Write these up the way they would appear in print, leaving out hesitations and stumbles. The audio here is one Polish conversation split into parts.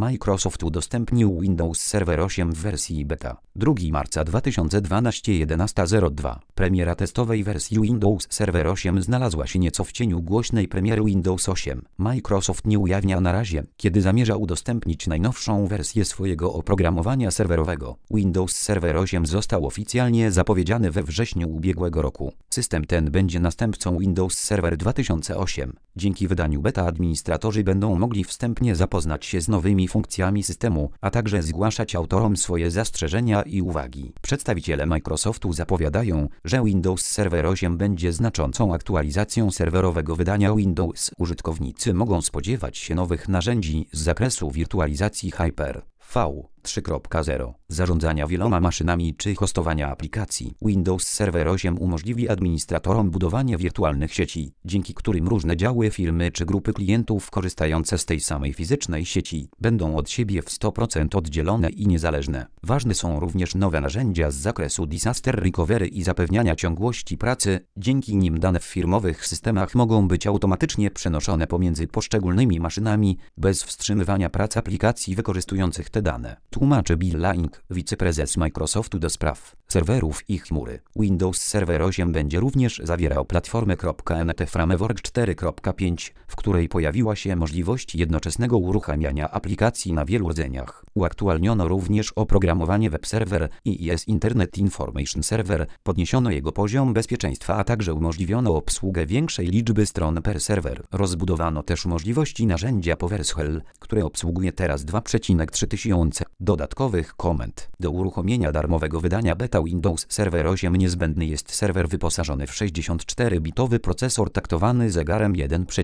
Microsoft udostępnił Windows Server 8 w wersji beta. 2 marca 2012 11:02. Premiera testowej wersji Windows Server 8 znalazła się nieco w cieniu głośnej premiery Windows 8. Microsoft nie ujawnia na razie, kiedy zamierza udostępnić najnowszą wersję swojego oprogramowania serwerowego. Windows Server 8 został oficjalnie zapowiedziany we wrześniu ubiegłego roku. System ten będzie następcą Windows Server 2008. Dzięki wydaniu beta administratorzy będą mogli wstępnie zapoznać się z nowymi funkcjami systemu, a także zgłaszać autorom swoje zastrzeżenia i uwagi. Przedstawiciele Microsoftu zapowiadają, że Windows Server 8 będzie znaczącą aktualizacją serwerowego wydania Windows. Użytkownicy mogą spodziewać się nowych narzędzi z zakresu wirtualizacji Hyper-V 3.0, zarządzania wieloma maszynami czy hostowania aplikacji. Windows Server 8 umożliwi administratorom budowanie wirtualnych sieci, dzięki którym różne działy firmy czy grupy klientów korzystające z tej samej fizycznej sieci będą od siebie w 100% oddzielone i niezależne. Ważne są również nowe narzędzia z zakresu Disaster Recovery i zapewniania ciągłości pracy, dzięki nim dane w firmowych systemach mogą być automatycznie przenoszone pomiędzy poszczególnymi maszynami, bez wstrzymywania prac aplikacji wykorzystujących te dane. Tłumaczy Bill Lang, wiceprezes Microsoftu do spraw serwerów i chmury. Windows Server 8 będzie również zawierał platformę .NET Framework 4.5, w której pojawiła się możliwość jednoczesnego uruchamiania aplikacji na wielu rdzeniach. Uaktualniono również oprogramowanie Web Server i Internet Information Server, podniesiono jego poziom bezpieczeństwa, a także umożliwiono obsługę większej liczby stron per serwer. Rozbudowano też możliwości narzędzia PowerShell, które obsługuje teraz 2,3 tysiące dodatkowych komend. Do uruchomienia darmowego wydania beta Windows Server 8 niezbędny jest serwer wyposażony w 64-bitowy procesor taktowany zegarem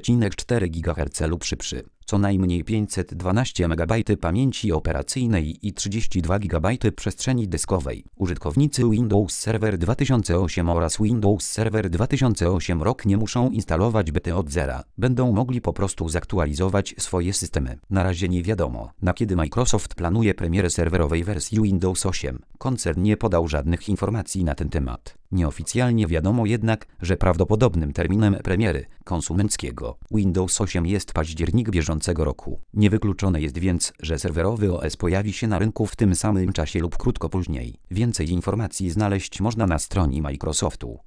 1,4 GHz lub szybszy. Co najmniej 512 MB pamięci operacyjnej i 32 GB przestrzeni dyskowej. Użytkownicy Windows Server 2008 oraz Windows Server 2008 rok nie muszą instalować bety od zera. Będą mogli po prostu zaktualizować swoje systemy. Na razie nie wiadomo, na kiedy Microsoft planuje premierę serwerowej wersji Windows 8. Koncern nie podał żadnych informacji na ten temat. Nieoficjalnie wiadomo jednak, że prawdopodobnym terminem premiery konsumenckiego Windows 8 jest październik bieżącego roku. Niewykluczone jest więc, że serwerowy OS pojawi się na rynku w tym samym czasie lub krótko później. Więcej informacji znaleźć można na stronie Microsoftu.